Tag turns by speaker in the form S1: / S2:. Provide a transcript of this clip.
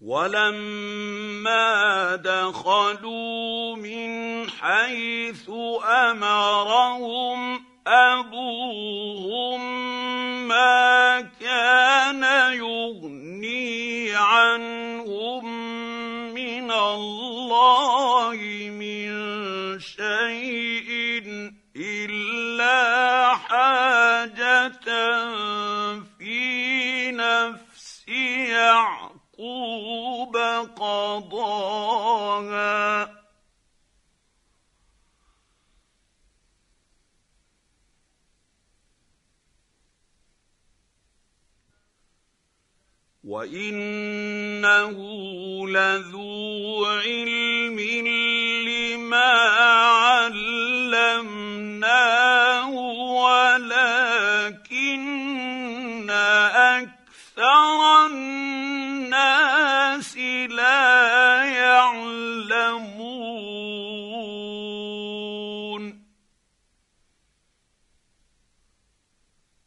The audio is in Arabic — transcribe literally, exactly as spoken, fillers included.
S1: وَلَمَّا دَخَلُوا مِنْ حَيْثُ أَمَرَهُمْ أَبُوهُم مَّا كَانَ يُغْنِي عَنْهُم مِّنَ اللَّهِ مِن شَيْءٍ إِلَّا حَاجَةً فِي نَفْسِ يَعْقُوبَ قَضَاهَا ۚ وَإِنَّهُ لَذُو عِلْمٍ لِّمَا عَلَّمْنَاهُ وَلَٰكِنَّ أَكْثَرَ النَّاسِ